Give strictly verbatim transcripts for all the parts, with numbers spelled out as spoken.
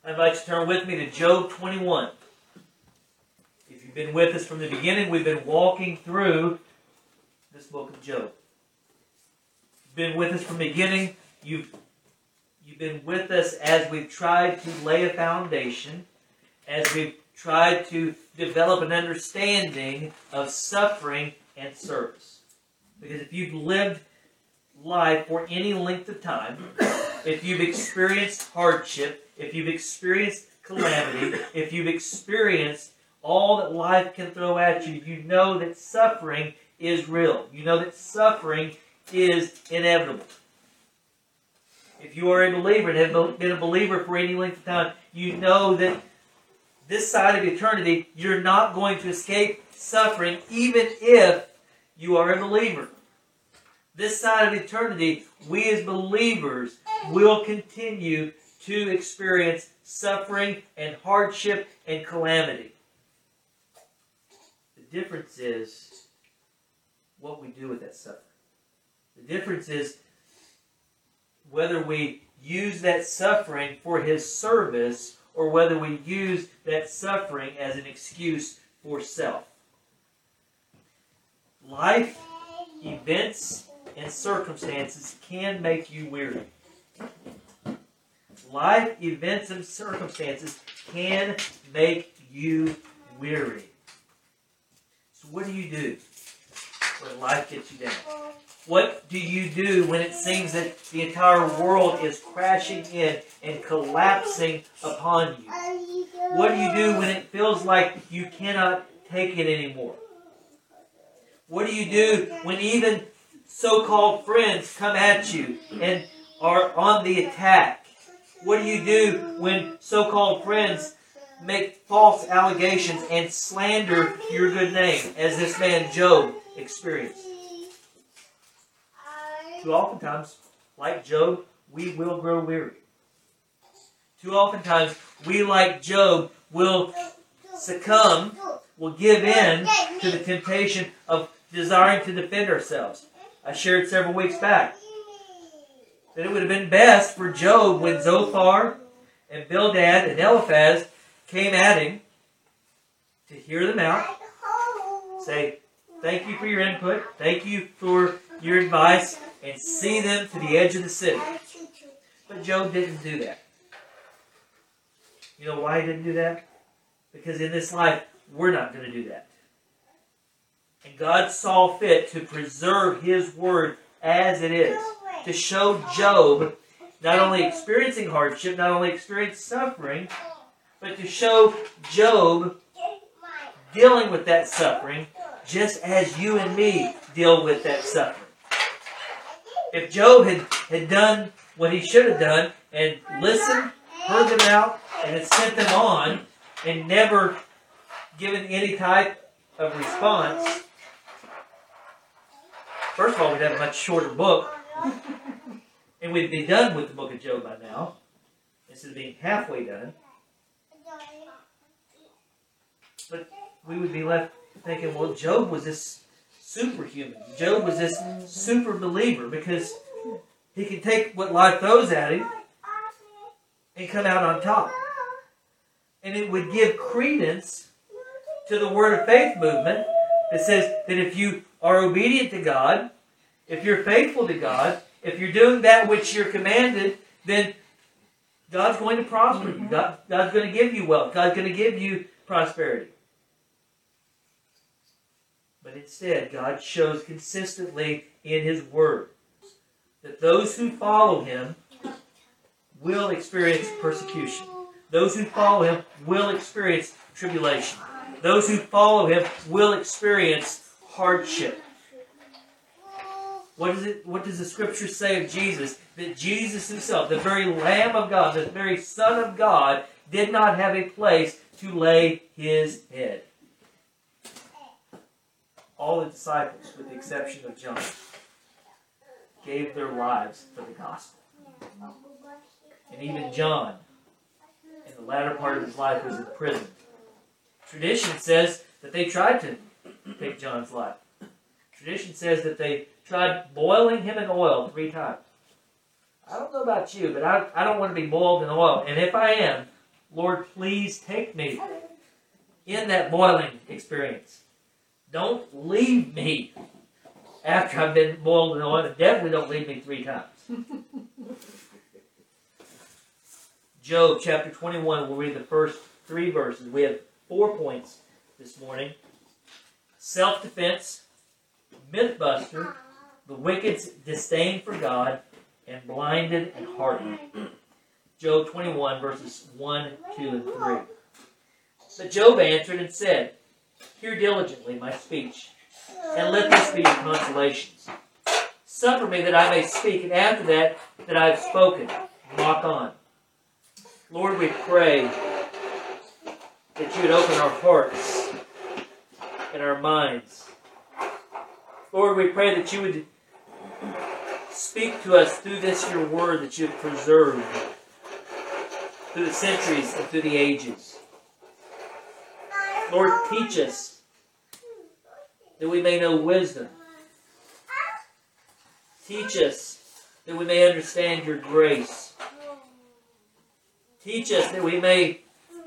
I invite you to turn with me to Job twenty-one. If you've been with us from the beginning, we've been walking through this book of Job. You've been with us from the beginning. You've, you've been with us as we've tried to lay a foundation, as we've tried to develop an understanding of suffering and service. Because if you've lived life for any length of time, if you've experienced hardship, if you've experienced calamity, if you've experienced all that life can throw at you, you know that suffering is real. You know that suffering is inevitable. If you are a believer and have been a believer for any length of time, you know that this side of eternity, you're not going to escape suffering even if you are a believer. This side of eternity, we as believers will continue to experience suffering and hardship and calamity. The difference is what we do with that suffering. The difference is whether we use that suffering for His service or whether we use that suffering as an excuse for self. Life, events, and circumstances can make you weary. Life, events, and circumstances can make you weary. So what do you do when life gets you down? What do you do when it seems that the entire world is crashing in and collapsing upon you? What do you do when it feels like you cannot take it anymore? What do you do when even so-called friends come at you and are on the attack? What do you do when so-called friends make false allegations and slander your good name, as this man Job experienced? Too oftentimes, like Job, we will grow weary. Too oftentimes, we, like Job, will succumb, will give in to the temptation of desiring to defend ourselves. I shared several weeks back that it would have been best for Job when Zophar and Bildad and Eliphaz came at him to hear them out, say, thank you for your input, thank you for your advice, and see them to the edge of the city. But Job didn't do that. You know why he didn't do that? Because in this life, we're not going to do that. And God saw fit to preserve His word as it is, to show Job not only experiencing hardship, not only experiencing suffering, but to show Job dealing with that suffering just as you and me deal with that suffering. If Job had, had done what he should have done and listened, heard them out, and had sent them on, and never given any type of response, first of all, we'd have a much shorter book, and we'd be done with the book of Job by now, instead of being halfway done. But we would be left thinking, well, Job was this superhuman. Job was this super believer because he can take what life throws at him and come out on top. And it would give credence to the Word of Faith movement that says that if you are obedient to God, if you're faithful to God, if you're doing that which you're commanded, then God's going to prosper you. God, God's going to give you wealth. God's going to give you prosperity. But instead, God shows consistently in His Word that those who follow Him will experience persecution. Those who follow Him will experience tribulation. Those who follow Him will experience hardship. What is it? What does the Scripture say of Jesus? That Jesus Himself, the very Lamb of God, the very Son of God, did not have a place to lay His head. All the disciples, with the exception of John, gave their lives for the gospel. And even John, in the latter part of his life, was in prison. Tradition says that they tried to take John's life. Tradition says that they tried boiling him in oil three times. I don't know about you, but I, I don't want to be boiled in oil. And if I am, Lord, please take me in that boiling experience. Don't leave me after I've been boiled in oil. Definitely don't leave me three times. Job chapter twenty-one, we'll read the first three verses. We have four points this morning. Self-defense, mythbuster, the wicked's disdain for God, and blinded and hardened. Job twenty-one, verses one, two, and three. But Job answered and said, hear diligently my speech, and let this be your consolations. Suffer me that I may speak, and after that, that I have spoken. Mock on. Lord, we pray that you would open our hearts and our minds. Lord, we pray that you would speak to us through this your word that you have preserved through the centuries and through the ages. Lord, teach us that we may know wisdom. Teach us that we may understand your grace. Teach us that we may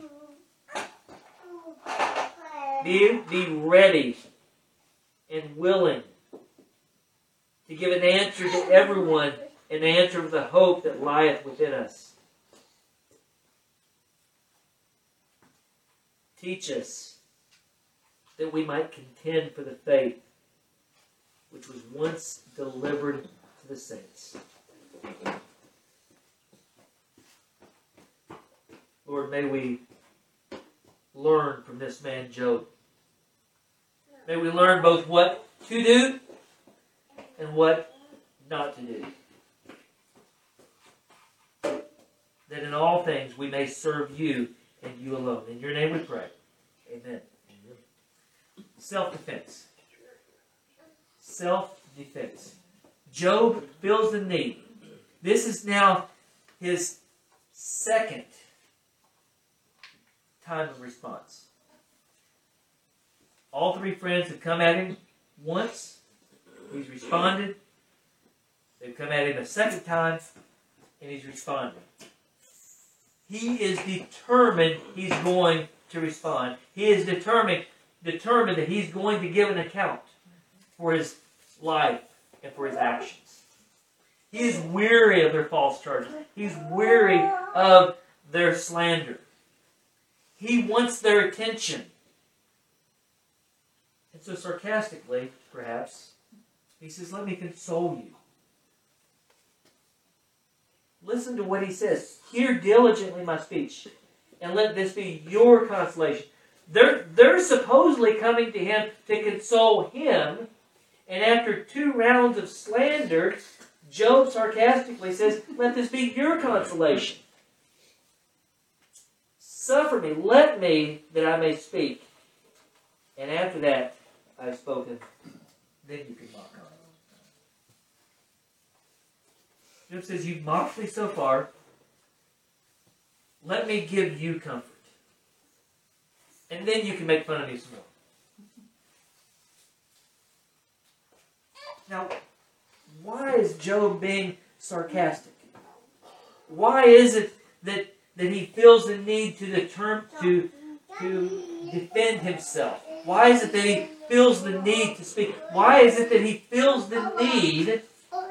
be, be ready and willing to give an answer to everyone, an answer of the hope that lieth within us. Teach us that we might contend for the faith which was once delivered to the saints. Lord, may we learn from this man Job. May we learn both what to do and what not to do. That in all things we may serve you and you alone. In your name we pray. Amen. Self-defense. Self-defense. Job feels the need. This is now his second time of response. All three friends have come at him once. He's responded. They've come at him a second time, and he's responded. He is determined he's going to respond. He is determined, determined that he's going to give an account for his life and for his actions. He is weary of their false charges. He's weary of their slander. He wants their attention. And so sarcastically, perhaps, he says, let me console you. Listen to what he says. Hear diligently my speech, and let this be your consolation. They're, they're supposedly coming to him to console him, and after two rounds of slander, Job sarcastically says, let this be your consolation. Suffer me, let me, that I may speak. And after that, I have spoken. Then you can mock on. Job says, you've mocked me so far. Let me give you comfort. And then you can make fun of me some more. Now, why is Job being sarcastic? Why is it that, that he feels the need to, determine, to, to defend himself? Why is it that he feels the need to speak? Why is it that he feels the need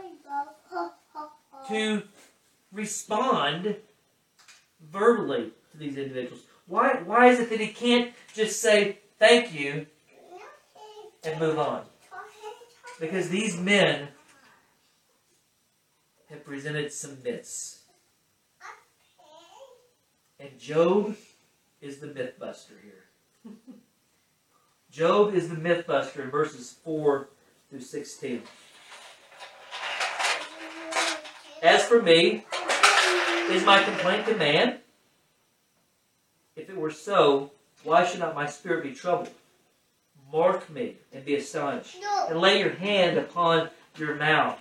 to respond verbally to these individuals? Why, why is it that he can't just say thank you and move on? Because these men have presented some myths. And Job is the mythbuster here. Job is the mythbuster in verses four through sixteen. As for me, is my complaint to man? If it were so, why should not my spirit be troubled? Mark me and be astonished, and lay your hand upon your mouth.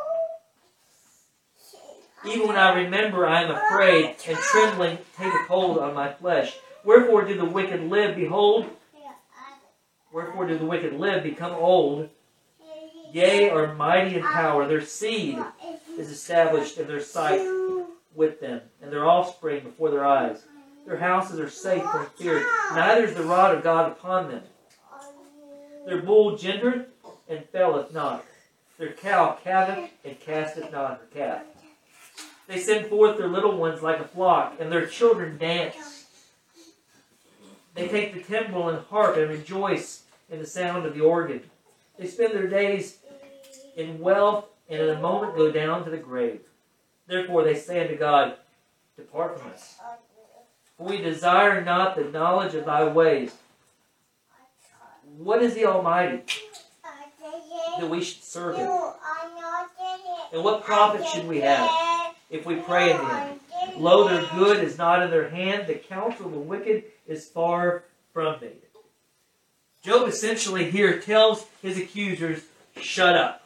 Even when I remember, I am afraid, and trembling taketh hold on my flesh. Wherefore do the wicked live? Behold, wherefore do the wicked live, become old? Yea, are mighty in power. Their seed is established in their sight with them, and their offspring before their eyes. Their houses are safe from fear. Neither is the rod of God upon them. Their bull gendereth and faileth not. Their cow calveth and casteth not her calf. They send forth their little ones like a flock, and their children dance. They take the timbrel and harp and rejoice in the sound of the organ. They spend their days in wealth and in a moment go down to the grave. Therefore they say unto God, Depart from us. For we desire not the knowledge of thy ways. What is the Almighty that we should serve him? And what profit should we have if we pray unto him? Lo, their good is not in their hand. The counsel of the wicked is far from me. Job essentially here tells his accusers, shut up.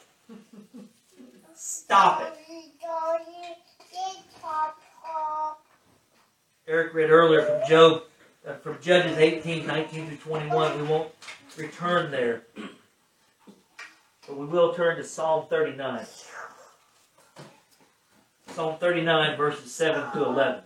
Stop it. Eric read earlier from Job, uh, from Judges eighteen, nineteen through twenty-one. We won't return there. But we will turn to Psalm thirty-nine. Psalm thirty-nine, verses seven to eleven.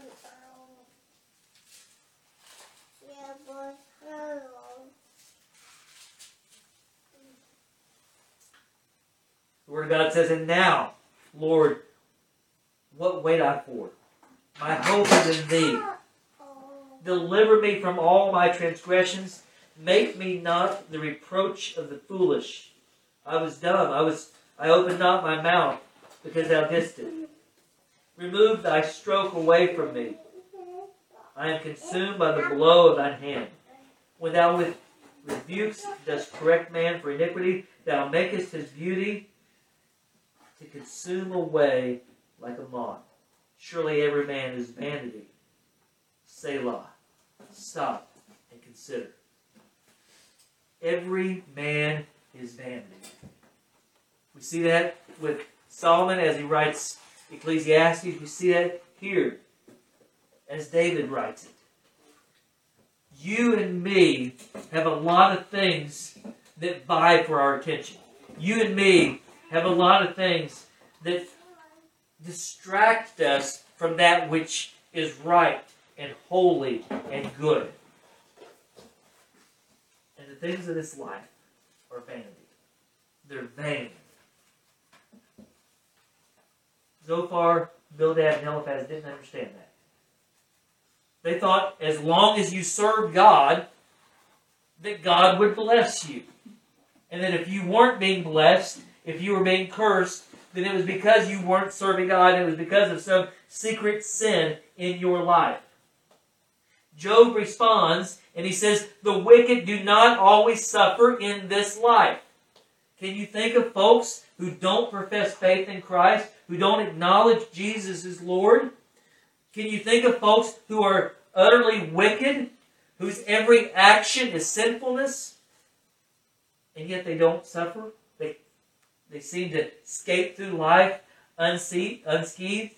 The Word of God says, And now, Lord, what wait I for? My hope is in Thee. Deliver me from all my transgressions. Make me not the reproach of the foolish. I was dumb. I was. I opened not my mouth, because Thou didst it. Remove Thy stroke away from me. I am consumed by the blow of Thine hand. When Thou with rebukes dost correct man for iniquity, Thou makest his beauty to consume away like a moth. Surely every man is vanity. Selah. Stop and consider. Every man is vanity. We see that with Solomon as he writes Ecclesiastes. We see that here as David writes it. You and me have a lot of things that vie for our attention. You and me have a lot of things that distract us from that which is right and holy and good. And the things of this life are vanity. They're vain. Zophar, Bildad, and Eliphaz didn't understand that. They thought as long as you served God, that God would bless you. And that if you weren't being blessed, if you were being cursed, then it was because you weren't serving God. It was because of some secret sin in your life. Job responds and he says, the wicked do not always suffer in this life. Can you think of folks who don't profess faith in Christ, who don't acknowledge Jesus as Lord? Can you think of folks who are utterly wicked, whose every action is sinfulness, and yet they don't suffer? They, they seem to escape through life unscathed, unscathed.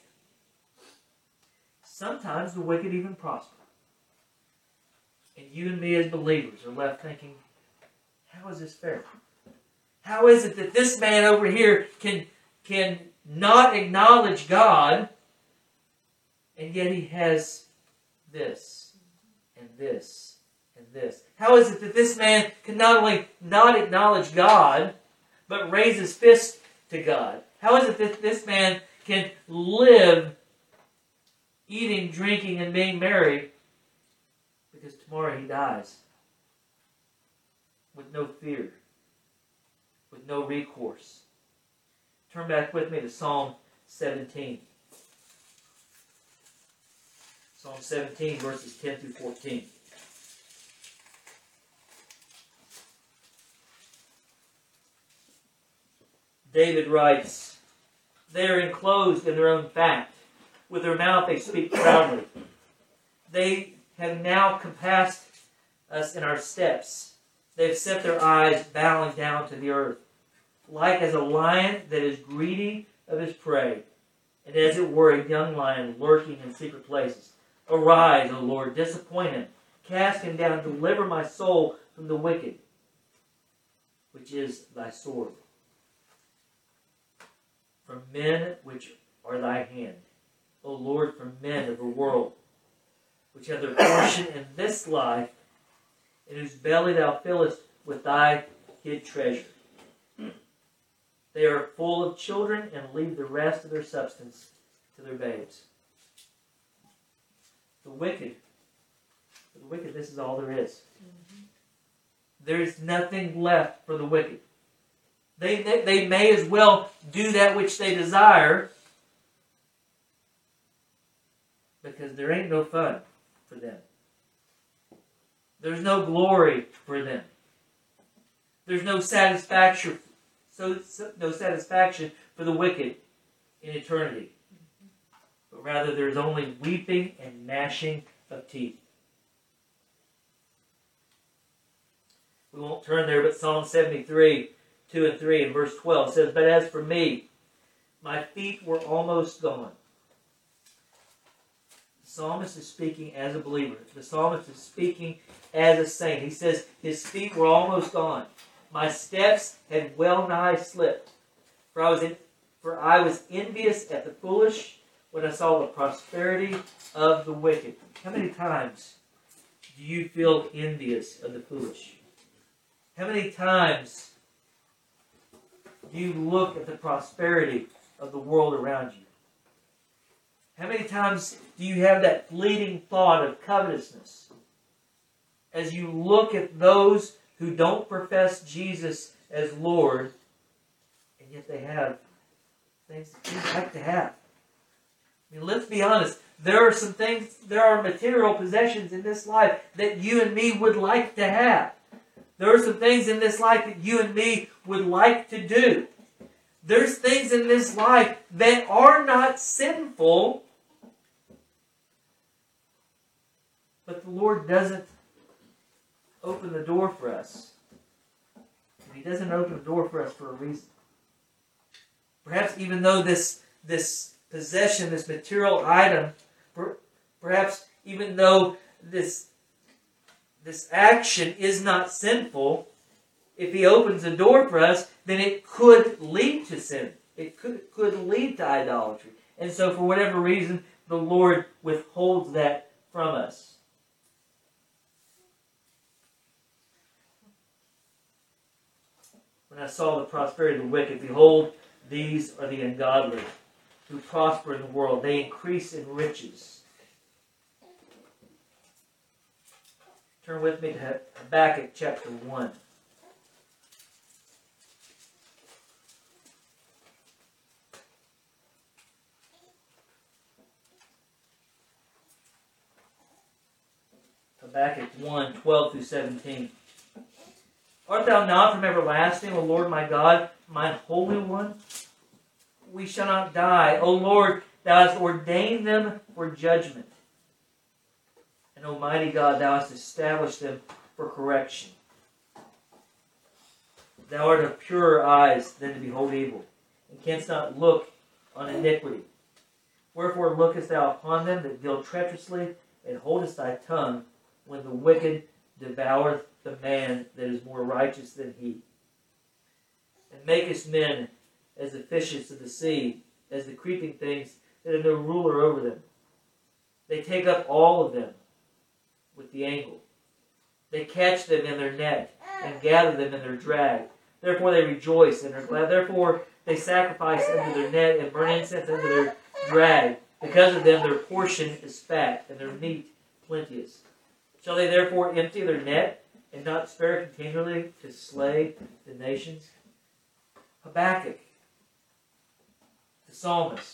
Sometimes the wicked even prosper. And you and me as believers are left thinking, how is this fair? How is it that this man over here can, can not acknowledge God, and yet he has this, and this, and this? How is it that this man can not only not acknowledge God, but raise his fist to God? How is it that this man can live eating, drinking, and being merry, because tomorrow he dies with no fear, with no recourse? Turn back with me to Psalm seventeen. Psalm seventeen, verses ten through fourteen. David writes, they are enclosed in their own fat. With their mouth they speak proudly. They have now compassed us in our steps. They have set their eyes bowing down to the earth. Like as a lion that is greedy of his prey, and as it were a young lion lurking in secret places. Arise, O Lord, disappoint him. Cast him down, deliver my soul from the wicked, which is thy sword. From men which are thy hand, O Lord, from men of the world. which have their portion in this life, in whose belly thou fillest with thy hid treasure. They are full of children and leave the rest of their substance to their babes. The wicked, for the wicked, this is all there is. Mm-hmm. There is nothing left for the wicked. They, they, they may as well do that which they desire, because there ain't no fun for them. There's no glory for them. There's no satisfaction, so, so no satisfaction for the wicked in eternity. But rather, there's only weeping and gnashing of teeth. We won't turn there, but Psalm seventy-three, two and three, and verse twelve says, "But as for me, my feet were almost gone." The psalmist is speaking as a believer. The psalmist is speaking as a saint. He says, his feet were almost gone. My steps had well nigh slipped. For I was in, for I was envious at the foolish when I saw the prosperity of the wicked. How many times do you feel envious of the foolish? How many times do you look at the prosperity of the world around you? How many times do you have that fleeting thought of covetousness as you look at those who don't profess Jesus as Lord, and yet they have things that you'd like to have? I mean, let's be honest. There are some things, there are material possessions in this life that you and me would like to have. There are some things in this life that you and me would like to do. There's things in this life that are not sinful, but the Lord doesn't open the door for us. And He doesn't open the door for us for a reason. Perhaps even though this, this possession, this material item, perhaps even though this, this action is not sinful, if He opens the door for us, then it could lead to sin. It could, could lead to idolatry. And so for whatever reason, the Lord withholds that from us. When I saw the prosperity of the wicked, behold, these are the ungodly, who prosper in the world. They increase in riches. Turn with me to Habakkuk chapter one. Habakkuk one, twelve through seventeen. Art thou not from everlasting, O Lord my God, mine Holy One? We shall not die. O Lord, thou hast ordained them for judgment. And Almighty God, thou hast established them for correction. Thou art of purer eyes than to behold evil, and canst not look on iniquity. Wherefore lookest thou upon them that deal treacherously, and holdest thy tongue when the wicked devoureth the man that is more righteous than he. And makest men as the fishes of the sea, as the creeping things that have no ruler over them. They take up all of them with the angle. They catch them in their net, and gather them in their drag. Therefore they rejoice and are glad. Therefore they sacrifice unto their net, and burn incense unto their drag. Because of them their portion is fat, and their meat plenteous. Shall they therefore empty their net, and not spare continually to slay the nations? Habakkuk, the psalmist,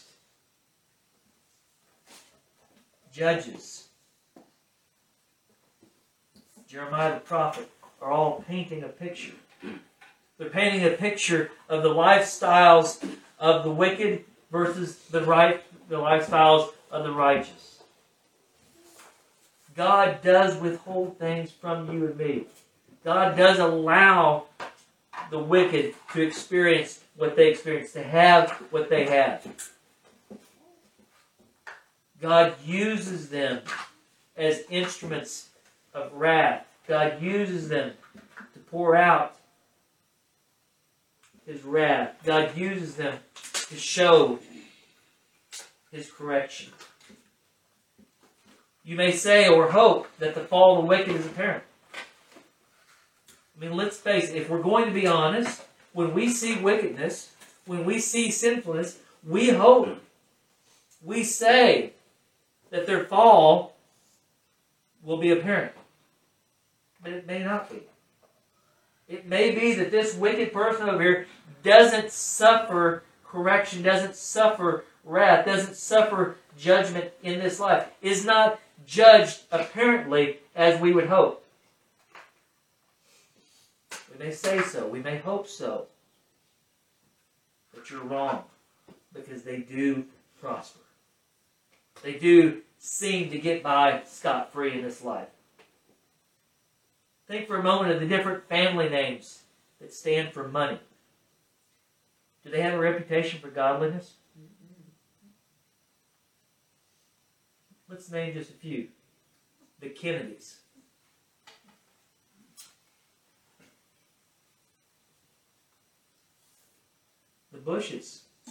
Judges, Jeremiah the prophet are all painting a picture. They're painting a picture of the lifestyles of the wicked versus the right, the lifestyles of the righteous. God does withhold things from you and me. God does allow the wicked to experience what they experience, to have what they have. God uses them as instruments of wrath. God uses them to pour out His wrath. God uses them to show His correction. You may say or hope that the fall of the wicked is apparent. I mean, let's face it, if we're going to be honest, when we see wickedness, when we see sinfulness, we hope, we say that their fall will be apparent. But it may not be. It may be that this wicked person over here doesn't suffer correction, doesn't suffer wrath, doesn't suffer judgment in this life, is not judged apparently as we would hope. We may say so, we may hope so, but you're wrong, because they do prosper. They do seem to get by scot-free in this life. Think for a moment of the different family names that stand for money. Do they have a reputation for godliness? Let's name just a few. The Kennedys. The Bushes. I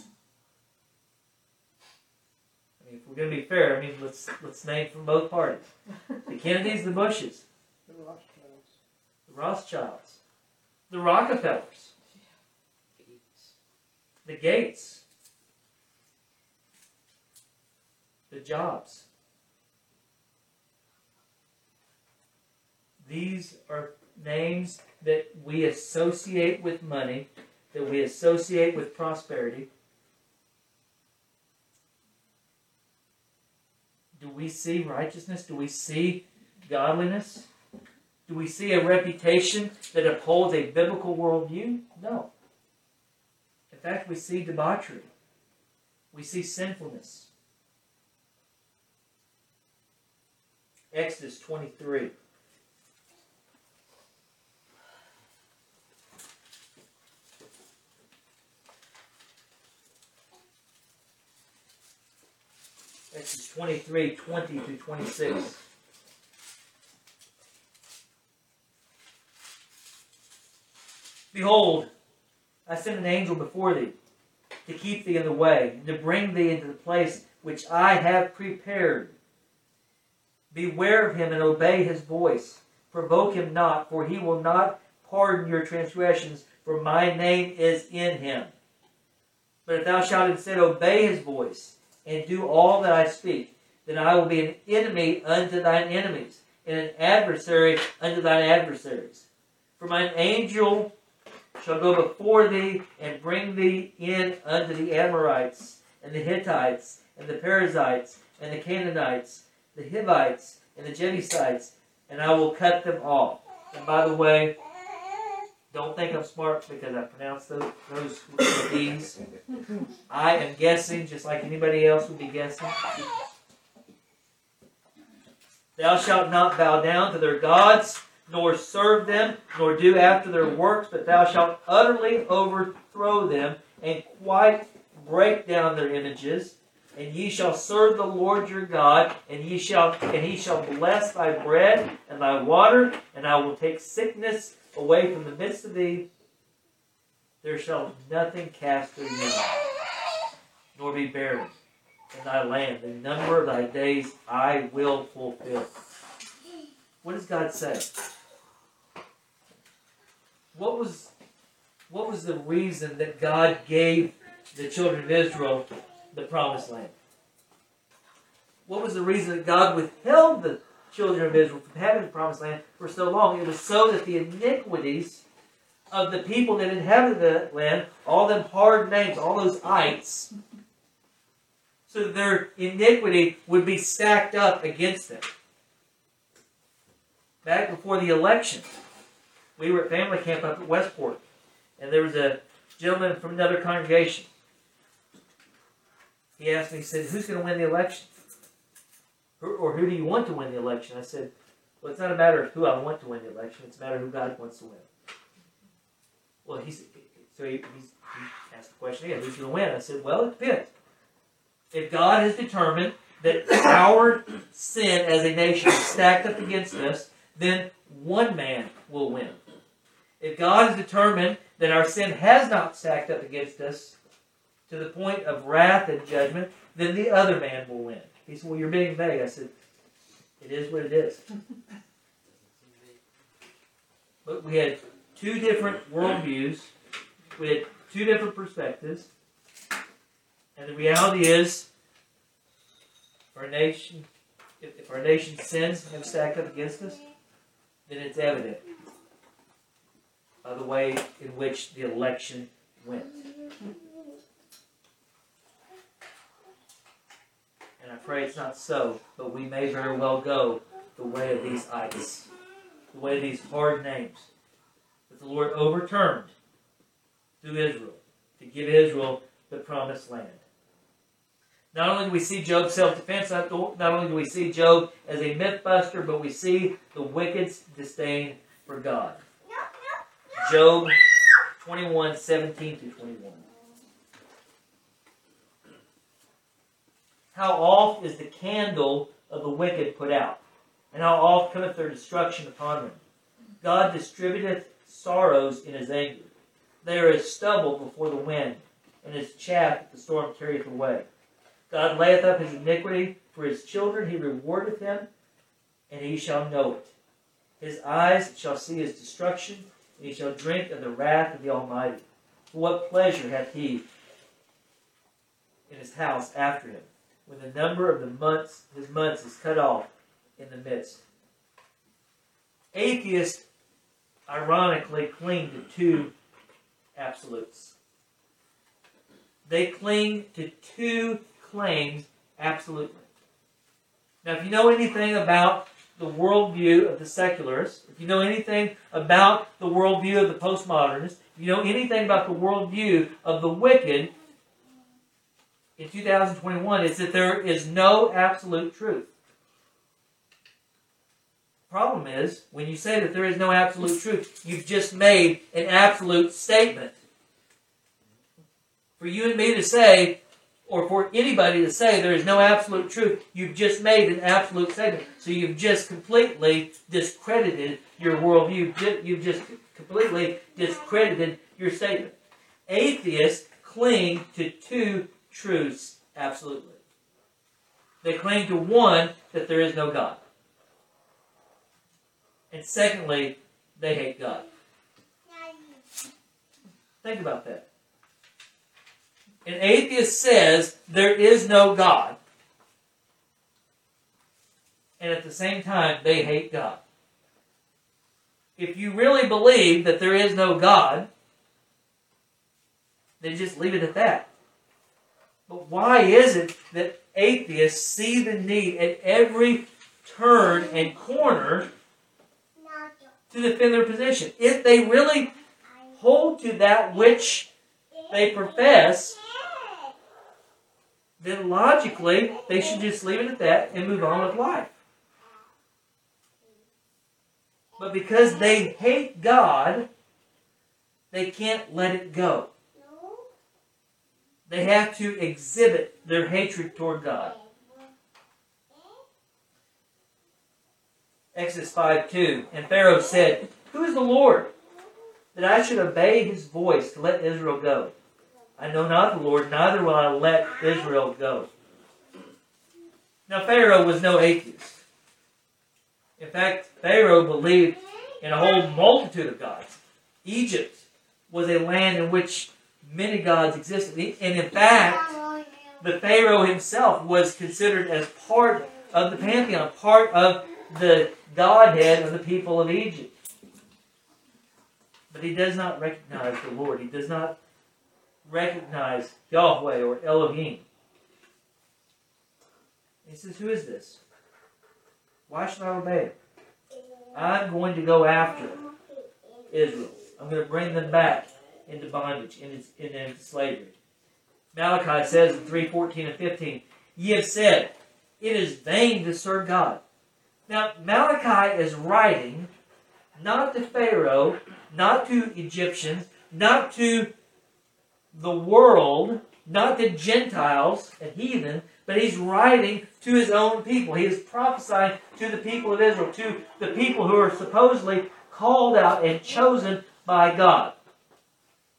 mean, if we're going to be fair, I mean, let's let's name from both parties. The Kennedys, the Bushes. The Rothschilds. The Rothschilds. The Rockefellers. The Gates. The Jobs. These are names that we associate with money, that we associate with prosperity. Do we see righteousness? Do we see godliness? Do we see a reputation that upholds a biblical worldview? No. In fact, we see debauchery. We see sinfulness. Exodus twenty-three. Exodus twenty-three, twenty through twenty-six. Behold, I send an angel before thee, to keep thee in the way, and to bring thee into the place which I have prepared. Beware of him and obey his voice. Provoke him not, for he will not pardon your transgressions, for my name is in him. But if thou shalt instead obey his voice, and do all that I speak, then I will be an enemy unto thine enemies, and an adversary unto thine adversaries. For mine angel shall go before thee, and bring thee in unto the Amorites, and the Hittites, and the Perizzites, and the Canaanites, the Hivites, and the Jebusites, and I will cut them off. And by the way, don't think I'm smart because I pronounced those, those with these. I am guessing just like anybody else would be guessing. Thou shalt not bow down to their gods, nor serve them, nor do after their works, but thou shalt utterly overthrow them, and quite break down their images. And ye shall serve the Lord your God, and ye shall and he shall bless thy bread and thy water, and I will take sickness away from the midst of thee. There shall nothing cast thee down, nor be barren in thy land. The number of thy days I will fulfill. What does God say? What was, what was the reason that God gave the children of Israel the promised land? What was the reason that God withheld the children of Israel from having the promised land for so long? It was so that the iniquities of the people that inhabited the land, all them hard names, all those ites, so that their iniquity would be stacked up against them. Back before the election, we were at family camp up at Westport, and there was a gentleman from another congregation. He asked me, he said, who's going to win the election? Or, or who do you want to win the election? I said, well, it's not a matter of who I want to win the election. It's a matter of who God wants to win. Well, he's, so he, he's, he asked the question again, who's going to win? I said, well, it depends. If God has determined that our sin as a nation is stacked up against us, then one man will win. If God has determined that our sin has not stacked up against us to the point of wrath and judgment, then the other man will win. He said, well, you're being vague. I said, It is what it is. But we had two different worldviews. We had two different perspectives. And the reality is, if our nation, if, if our nation's sins have stacked up against us, then it's evident by the way in which the election went. And I pray it's not so, but we may very well go the way of these ites, the way of these hard names that the Lord overturned through Israel to give Israel the promised land. Not only do we see Job's self-defense, not only do we see Job as a myth-buster, but we see the wicked's disdain for God. Job twenty-one, seventeen through twenty-one. How oft is the candle of the wicked put out, and how oft cometh their destruction upon them? God distributeth sorrows in his anger. They are as stubble before the wind, and as chaff that the storm carrieth away. God layeth up his iniquity for his children, he rewardeth him, and he shall know it. His eyes shall see his destruction, and he shall drink of the wrath of the Almighty. For what pleasure hath he in his house after him, when the number of the months, his months is cut off in the midst? Atheists, ironically, cling to two absolutes. They cling to two claims absolutely. Now, if you know anything about the worldview of the secularists, if you know anything about the worldview of the postmodernists, if you know anything about the worldview of the wicked, in two thousand twenty-one, it's that there is no absolute truth. The problem is, when you say that there is no absolute truth, you've just made an absolute statement. For you and me to say, or for anybody to say there is no absolute truth, you've just made an absolute statement. So you've just completely discredited your worldview. You've just completely discredited your statement. Atheists cling to two truths absolutely. They cling to one, that there is no God. And secondly, they hate God. Think about that. An atheist says there is no God, and at the same time they hate God. If you really believe that there is no God, then just leave it at that. But why is it that atheists see the need at every turn and corner to defend their position? If they really hold to that which they profess, then logically they should just leave it at that and move on with life. But because they hate God, they can't let it go. They have to exhibit their hatred toward God. Exodus five two, and Pharaoh said, "Who is the Lord, that I should obey his voice to let Israel go? I know not the Lord, neither will I let Israel go." Now, Pharaoh was no atheist. In fact, Pharaoh believed in a whole multitude of gods. Egypt was a land in which many gods existed. And in fact, the Pharaoh himself was considered as part of the pantheon, part of the godhead of the people of Egypt. But he does not recognize the Lord. He does not recognize Yahweh or Elohim. He says, "Who is this? Why should I obey him? I'm going to go after Israel. I'm going to bring them back into bondage, into, into slavery." Malachi says in three fourteen and fifteen, "Ye have said, it is vain to serve God." Now, Malachi is writing not to Pharaoh, not to Egyptians, not to the world, not to Gentiles and heathen, but he's writing to his own people. He is prophesying to the people of Israel, to the people who are supposedly called out and chosen by God.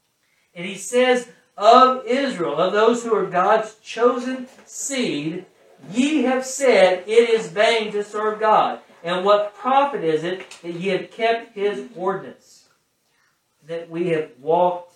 And he says of Israel, of those who are God's chosen seed, Ye have said, it is vain to serve God. And what profit is it that ye have kept his ordinance? That we have walked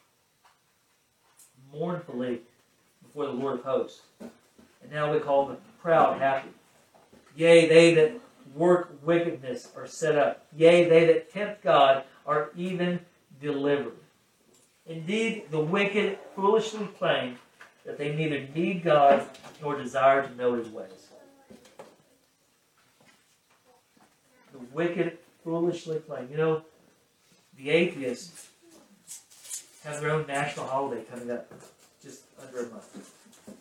mournfully before the Lord of hosts. And now we call the proud happy. Yea, they that work wickedness are set up. Yea, they that tempt God are even delivered. Indeed, the wicked foolishly claim that they neither need God nor desire to know his ways. The wicked foolishly claim. You know, the atheists have their own national holiday coming up just under a month.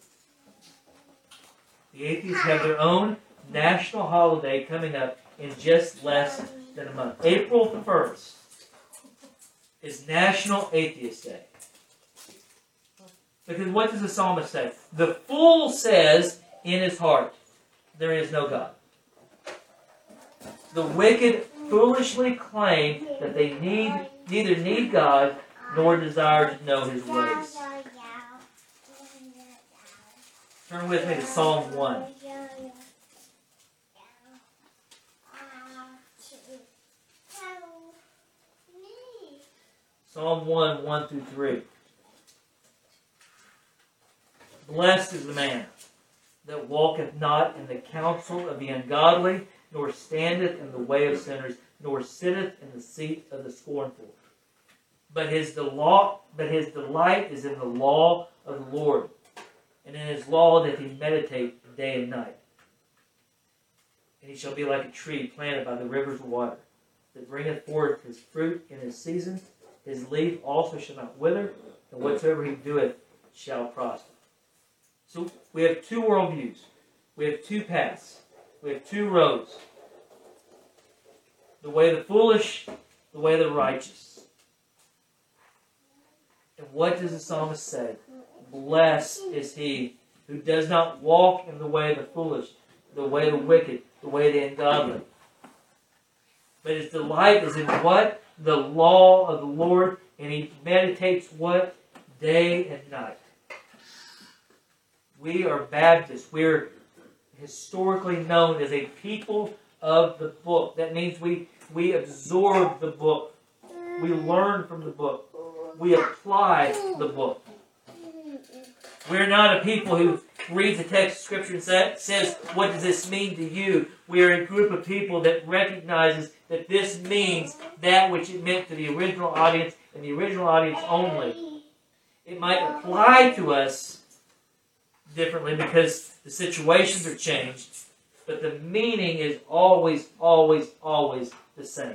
The atheists have their own national holiday coming up in just less than a month. April first is National Atheist Day. Because what does the psalmist say? The fool says in his heart, there is no God. The wicked foolishly claim that they need neither need God nor desire to know his ways. Turn with me to Psalm one. Psalm one, one through three. Blessed is the man that walketh not in the counsel of the ungodly, nor standeth in the way of sinners, nor sitteth in the seat of the scornful. But his delight, but his delight is in the law of the Lord, and in his law doth he meditate day and night. And he shall be like a tree planted by the rivers of water, that bringeth forth his fruit in his season. His leaf also shall not wither, and whatsoever he doeth shall prosper. So we have two worldviews. We have two paths. We have two roads. The way of the foolish, the way of the righteous. And what does the psalmist say? Blessed is he who does not walk in the way of the foolish, the way of the wicked, the way of the ungodly. But his delight is in what? The law of the Lord, and he meditates what? Day and night. We are Baptists. We're historically known as a people of the book. That means we, we absorb the book. We learn from the book. We apply the book. We're not a people who reads a text of Scripture and says, what does this mean to you? We are a group of people that recognizes that this means that which it meant to the original audience and the original audience only. It might apply to us differently because the situations are changed, but the meaning is always, always, always the same.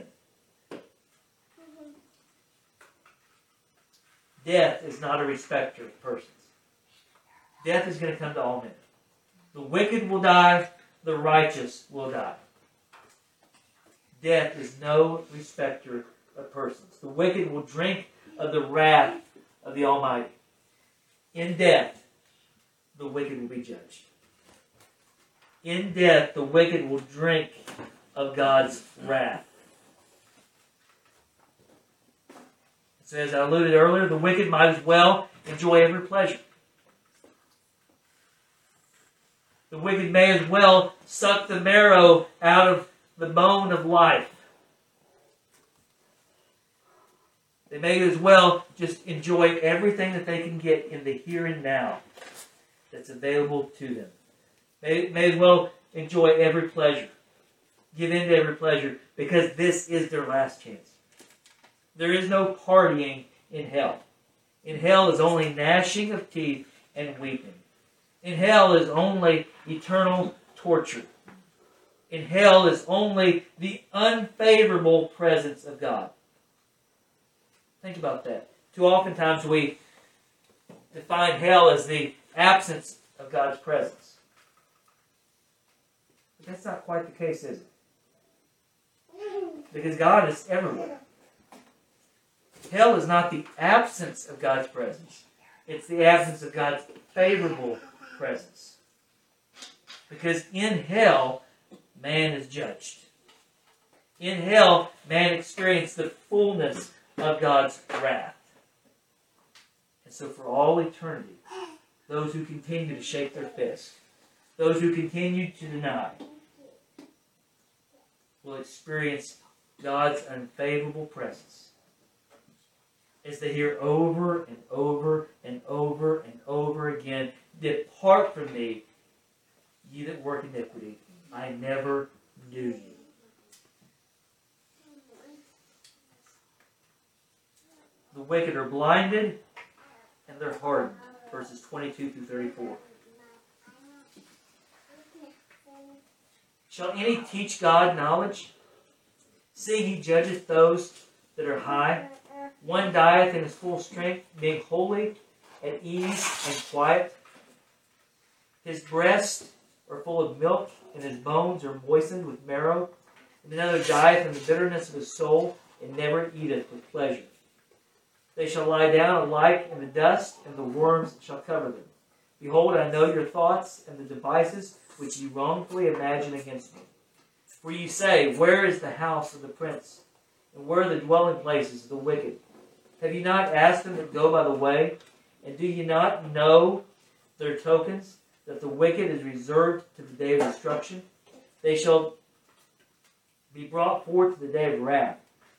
Death is not a respecter of persons. Death is going to come to all men. The wicked will die, the righteous will die. Death is no respecter of persons. The wicked will drink of the wrath of the Almighty. In death, the wicked will be judged. In death, the wicked will drink of God's wrath. So as I alluded earlier, the wicked might as well enjoy every pleasure. The wicked may as well suck the marrow out of the bone of life. They may as well just enjoy everything that they can get in the here and now that's available to them. They may as well enjoy every pleasure. Give in to every pleasure because this is their last chance. There is no partying in hell. In hell is only gnashing of teeth and weeping. In hell is only eternal torture. In hell is only the unfavorable presence of God. Think about that. Too oftentimes we define hell as the absence of God's presence. But that's not quite the case, is it? Because God is everywhere. Hell is not the absence of God's presence. It's the absence of God's favorable presence. Because in hell, man is judged. In hell, man experienced the fullness of God's wrath. And so for all eternity, those who continue to shake their fists, Those who continue to deny will experience God's unfavorable presence as they hear over and over and over and over again, "Depart from me, ye that work iniquity. I never knew you." The wicked are blinded and they're hardened. Verses twenty-two through thirty-four. Shall any teach God knowledge? Seeing he judgeth those that are high. One dieth in his full strength, being holy, at ease, and quiet. His breasts are full of milk, and his bones are moistened with marrow. And another dieth in the bitterness of his soul, and never eateth with pleasure. They shall lie down alike in the dust, and the worms shall cover them. Behold, I know your thoughts, and the devices which ye wrongfully imagine against me. For ye say, Where is the house of the prince? And where are the dwelling places of the wicked? Have ye not asked them that go by the way? And do ye not know their tokens, that the wicked is reserved to the day of destruction? They shall be brought forth to the day of wrath.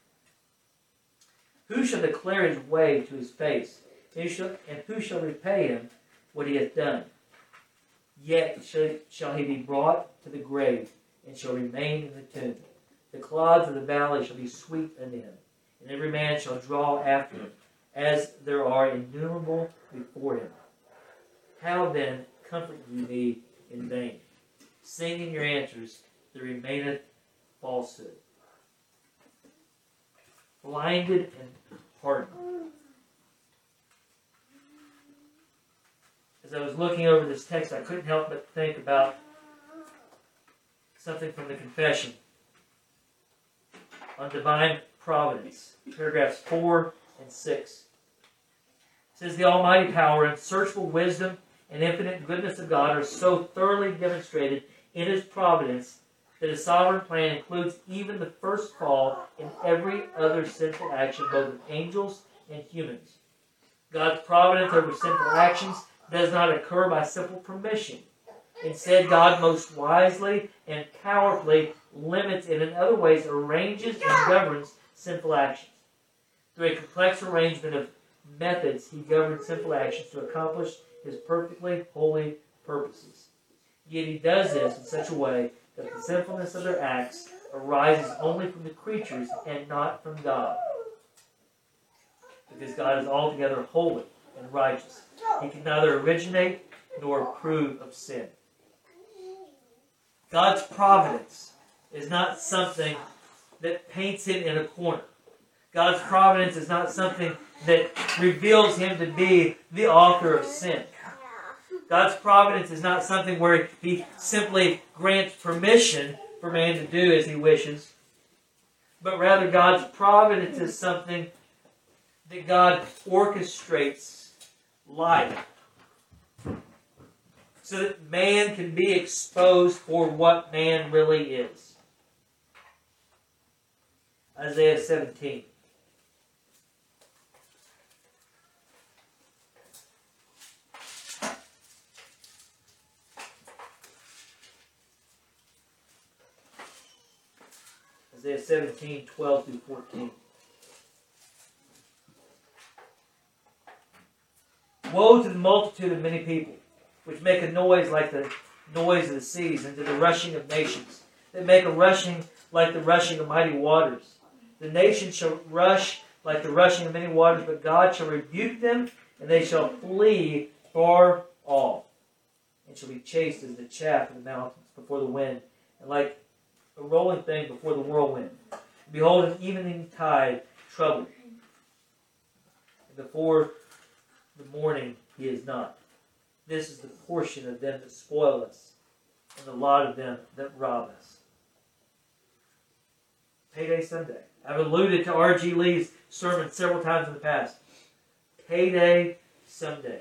Who shall declare his way to his face? Who shall, and who shall repay him what he hath done? Yet shall, shall he be brought to the grave, and shall remain in the tomb. The clods of the valley shall be sweet unto him, and every man shall draw after him, as there are innumerable before him. How then comfort ye me in vain? Sing in your answers, there remaineth falsehood. Blinded and hardened. As I was looking over this text, I couldn't help but think about something from the confession on divine providence, paragraphs four and six. It says, the almighty power, unsearchable wisdom, and infinite goodness of God are so thoroughly demonstrated in His providence that His sovereign plan includes even the first fall in every other sinful action, both of angels and humans. God's providence over sinful actions does not occur by simple permission. Instead, God most wisely and powerfully limits and in other ways arranges and governs sinful actions. Through a complex arrangement of methods, He governs sinful actions to accomplish His perfectly holy purposes. Yet He does this in such a way that the sinfulness of their acts arises only from the creatures and not from God. Because God is altogether holy and righteous. He can neither originate nor approve of sin. God's providence is not something that paints Him in a corner. God's providence is not something that reveals Him to be the author of sin. God's providence is not something where He simply grants permission for man to do as he wishes. But rather, God's providence is something that God orchestrates life so that man can be exposed for what man really is. Isaiah seventeen. Isaiah seventeen, twelve through fourteen. Woe to the multitude of many people, which make a noise like the noise of the seas, and to the rushing of nations, that make a rushing like the rushing of mighty waters. The nations shall rush like the rushing of many waters, but God shall rebuke them, and they shall flee far off, and shall be chased as the chaff of the mountains before the wind, and like a rolling thing before the whirlwind. Behold, an evening tide troubled, and before the morning He is not. This is the portion of them that spoil us, and the lot of them that rob us. Payday Sunday. I've alluded to R G Lee's sermon several times in the past. Payday Sunday.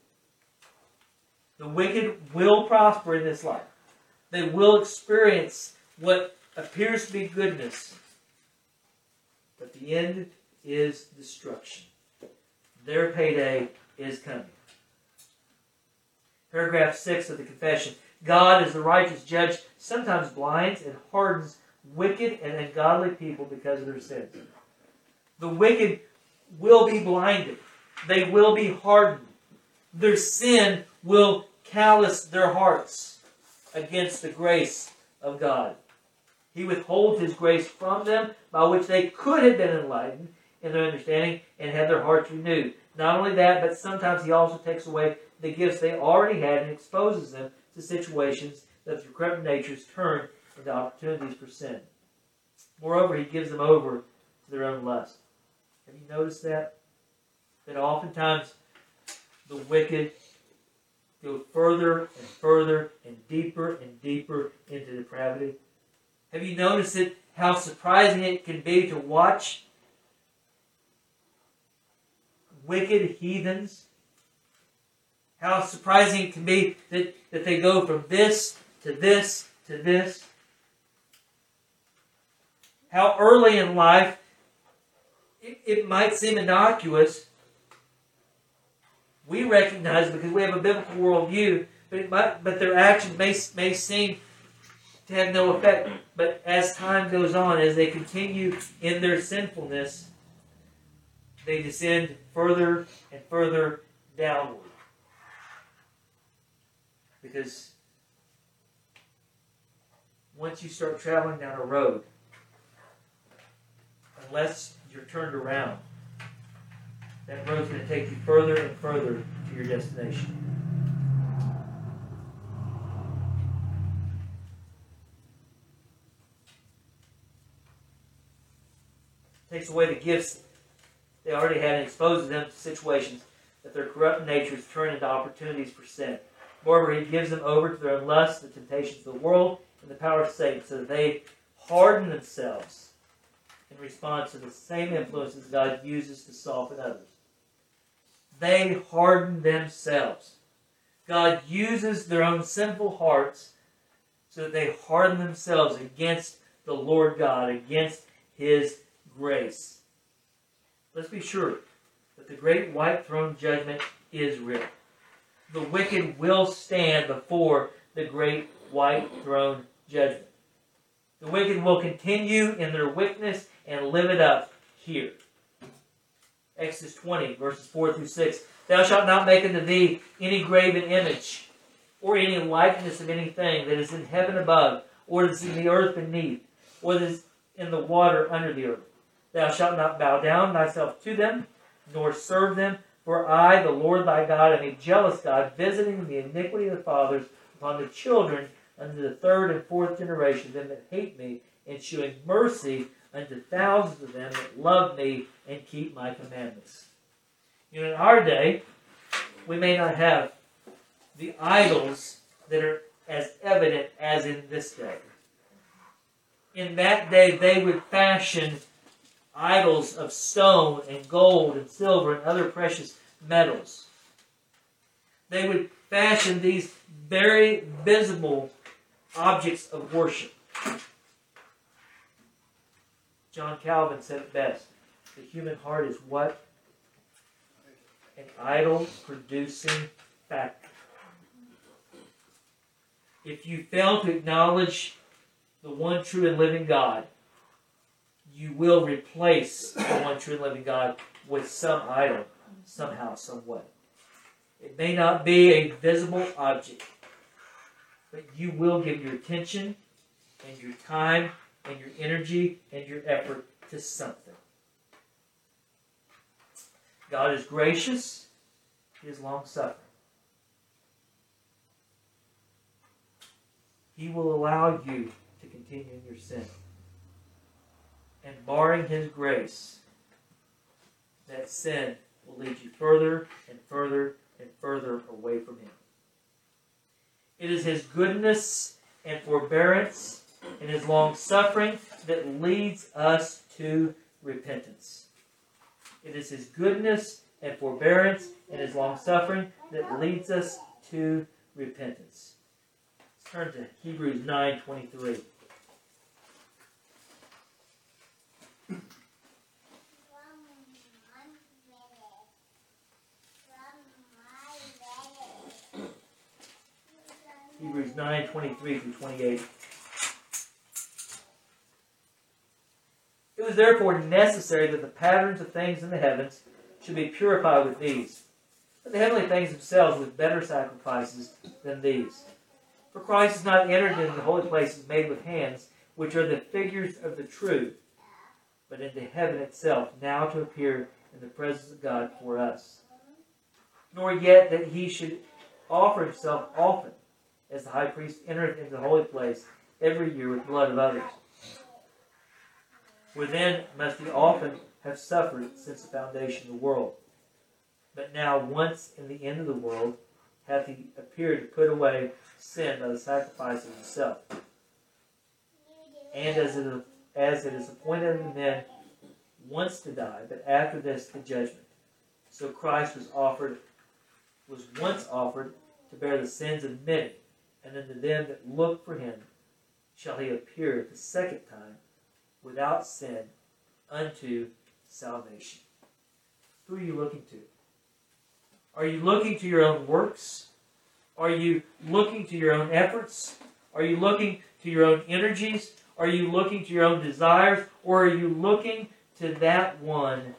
The wicked will prosper in this life. They will experience what appears to be goodness, but the end is destruction. Their payday is coming. Paragraph six of the confession. God, as the righteous judge, sometimes blinds and hardens wicked and ungodly people because of their sins. The wicked will be blinded. They will be hardened. Their sin will callous their hearts against the grace of God. He withholds His grace from them, by which they could have been enlightened in their understanding and had their hearts renewed. Not only that, but sometimes He also takes away the gifts they already had and exposes them to situations that their corrupt natures turn into opportunities for sin. Moreover, He gives them over to their own lust. Have you noticed that? That oftentimes the wicked go further and further and deeper and deeper into depravity. Have you noticed it? How surprising it can be to watch wicked heathens. How surprising it can be that, that they go from this to this to this. How early in life it, it might seem innocuous. We recognize because we have a biblical worldview, but it might, but their actions may may seem to have no effect. But as time goes on, as they continue in their sinfulness, they descend further and further downward. Because once you start traveling down a road, unless you're turned around, that road's going to take you further and further to your destination. It takes away the gifts they already had and exposes them to situations that their corrupt natures turn into opportunities for sin. Moreover, He gives them over to their own lusts, the temptations of the world, and the power of Satan, so that they harden themselves in response to the same influences God uses to soften others. They harden themselves. God uses their own sinful hearts so that they harden themselves against the Lord God, against His grace. Let's be sure that the great white throne judgment is real. The wicked will stand before the great white throne judgment. The wicked will continue in their wickedness and live it up here. Exodus twenty, verses four through six. Thou shalt not make unto thee any graven image, or any likeness of anything that is in heaven above, or that is in the earth beneath, or that is in the water under the earth. Thou shalt not bow down thyself to them, nor serve them. For I, the Lord thy God, am a jealous God, visiting the iniquity of the fathers upon the children unto the third and fourth generation of them that hate me, and shewing mercy unto thousands of them that love me and keep my commandments. You know, in our day, we may not have the idols that are as evident as in this day. In that day, they would fashion idols of stone and gold and silver and other precious metals. They would fashion these very visible objects of worship. John Calvin said it best. The human heart is what? An idol-producing factory. If you fail to acknowledge the one true and living God, you will replace the one true and living God with some idol, somehow, some way. It may not be a visible object, but you will give your attention and your time and your energy and your effort to something. God is gracious. He is long-suffering. He will allow you to continue in your sin. And barring His grace, that sin will lead you further and further and further away from Him. It is His goodness and forbearance and His long-suffering that leads us to repentance. It is His goodness and forbearance and His long-suffering that leads us to repentance. Let's turn to Hebrews nine twenty-three. Hebrews nine, twenty-three through twenty-eight. It was therefore necessary that the patterns of things in the heavens should be purified with these, but the heavenly things themselves with better sacrifices than these. For Christ is not entered into the holy places made with hands, which are the figures of the true, but into heaven itself, now to appear in the presence of God for us. Nor yet that he should offer himself often, as the high priest entereth into the holy place every year with blood of others. For then must he often have suffered since the foundation of the world. But now once in the end of the world hath he appeared to put away sin by the sacrifice of himself. And as it is, as it is appointed unto men once to die, but after this the judgment. So Christ was offered, was once offered to bear the sins of many, and unto them that look for him shall he appear the second time without sin unto salvation. Who are you looking to? Are you looking to your own works? Are you looking to your own efforts? Are you looking to your own energies? Are you looking to your own desires? Or are you looking to that one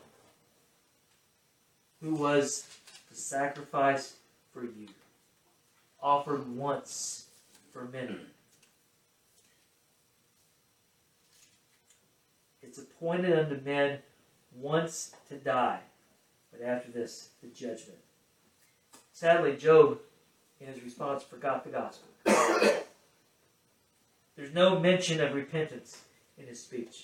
who was the sacrifice for you, offered once for many? It's appointed unto men once to die, but after this, the judgment. Sadly, Job, in his response, forgot the gospel. There's no mention of repentance in his speech.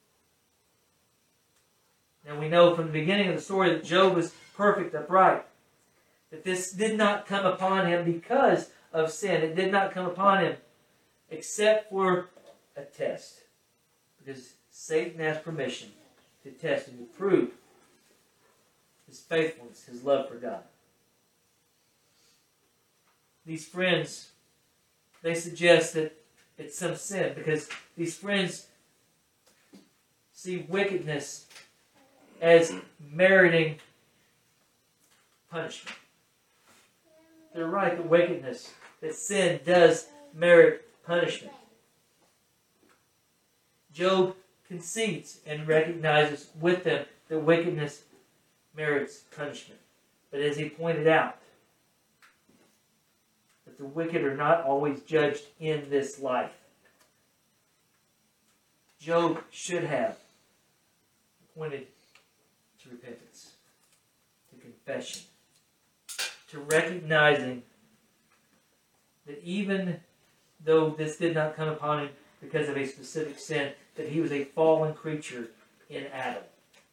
Now we know from the beginning of the story that Job was perfect, upright. That this did not come upon him because of sin. It did not come upon him except for a test. Because Satan asked permission to test him, to prove his faithfulness, his love for God. These friends, they suggest that it's some sin because these friends see wickedness as meriting punishment. They're right that wickedness, that sin does merit punishment. Job concedes and recognizes with them that wickedness merits punishment. But as he pointed out, that the wicked are not always judged in this life. Job should have pointed to repentance, to confession, to recognizing that even though this did not come upon him because of a specific sin, that he was a fallen creature in Adam.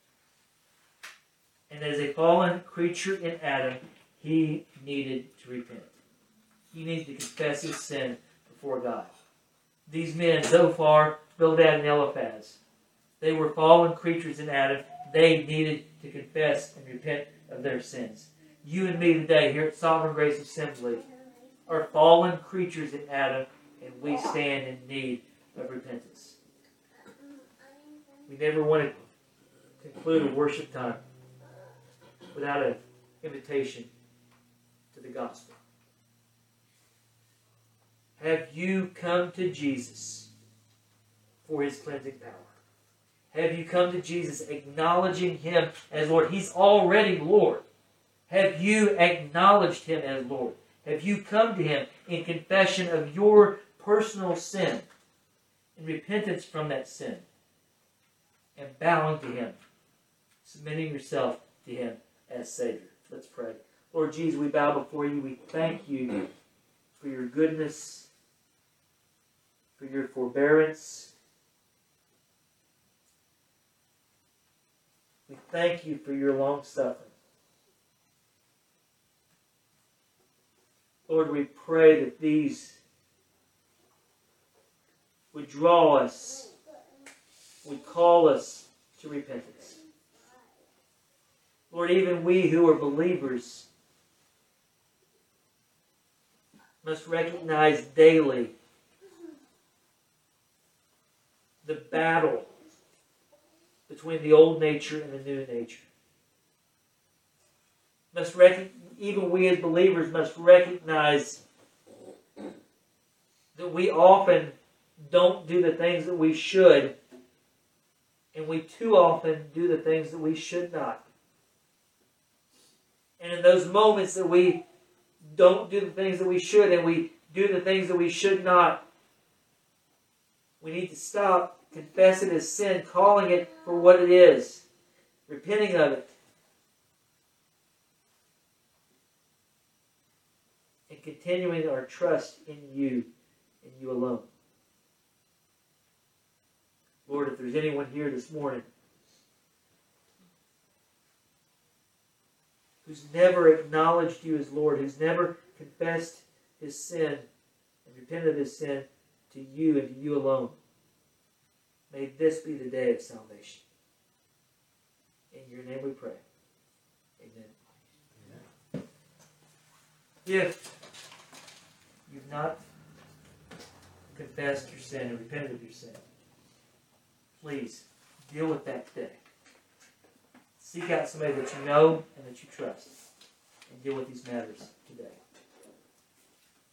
And as a fallen creature in Adam, he needed to repent. He needed to confess his sin before God. These men, Zophar, Bildad, and Eliphaz, they were fallen creatures in Adam. They needed to confess and repent of their sins. You and me today here at Sovereign Grace Assembly are fallen creatures in Adam, and we stand in need of repentance. We never want to conclude a worship time without an invitation to the gospel. Have you come to Jesus for his cleansing power? Have you come to Jesus acknowledging him as Lord? He's already Lord. Have you acknowledged him as Lord? Have you come to him in confession of your personal sin and repentance from that sin and bowing to him, submitting yourself to him as Savior? Let's pray. Lord Jesus, we bow before you. We thank you for your goodness, for your forbearance. We thank you for your long suffering. Lord, we pray that these would draw us, would call us to repentance. Lord, even we who are believers must recognize daily the battle between the old nature and the new nature. Must rec- even we as believers must recognize that we often don't do the things that we should, and we too often do the things that we should not. And in those moments that we don't do the things that we should, and we do the things that we should not, we need to stop, confess it as sin, calling it for what it is, repenting of it, and continuing our trust in you and you alone. Lord, if there's anyone here this morning who's never acknowledged you as Lord, who's never confessed his sin and repented of his sin to you and to you alone, may this be the day of salvation. In your name we pray. Amen. Amen. If you've not confessed your sin and repented of your sin, please deal with that today. Seek out somebody that you know and that you trust, and deal with these matters today.